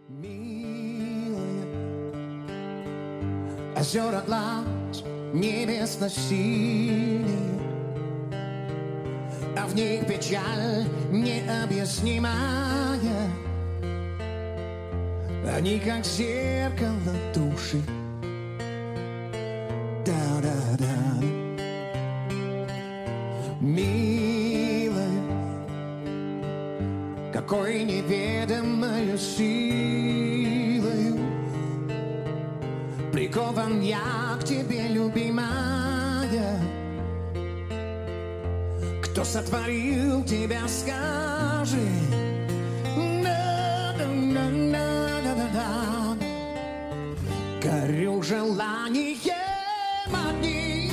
Милая, озера глаз небесно-синие, а в них печаль необъяснимая. Они как зеркало души. Да-да-да. Милая, какой неведомой силою прикован я к тебе, любимая. Кто сотворил тебя, скажи. Горю желанием одним,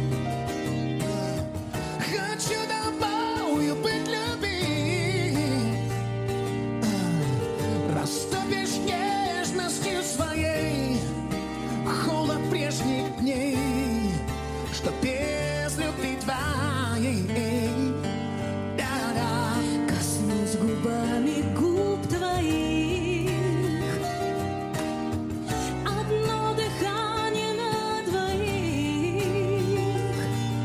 хочу тобою быть любим. Растопишь нежностью своей холод прежних дней, что без любви твоей. Да-да. Коснусь губами губ твоих, одно дыхание на двоих,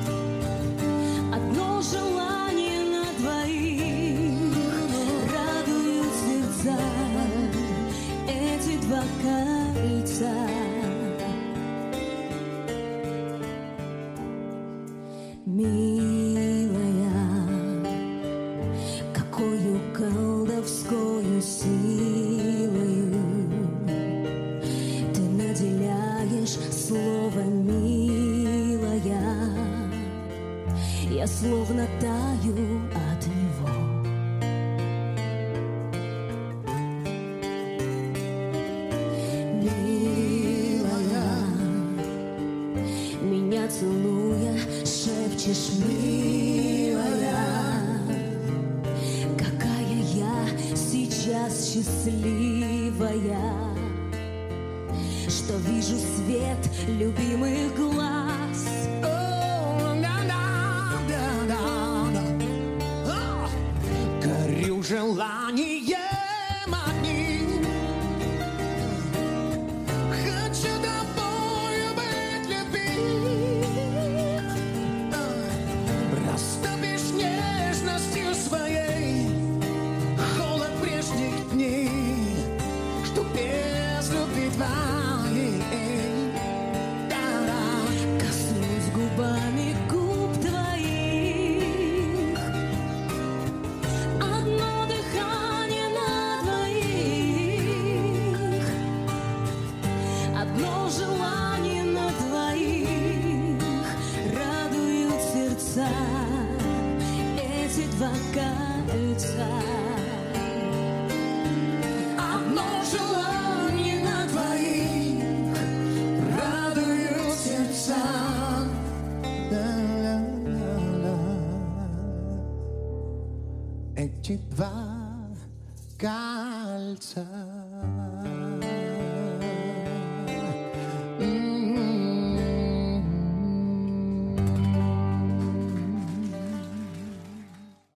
одно желание на двоих. Радуют сердца эти два кольца. Милая, какою колдовскою силою ты наделяешь слово «милая». Я словно таю от него. Милая, меня целуя, шепчешь: милая, какая я сейчас счастливая, что вижу свет любимых глаз. Горю желанием одним, хочу тобою быть любим. Растопишь нежностью своей холод прежних дней, что без любви твоей. Да-да. Коснусь губами губ твоих, одно дыхание на двоих, одно желание на двоих. Радуют сердца эти два кольца. Одно желание на двоих радует сердца. Да-да-да-да. Эти два кольца.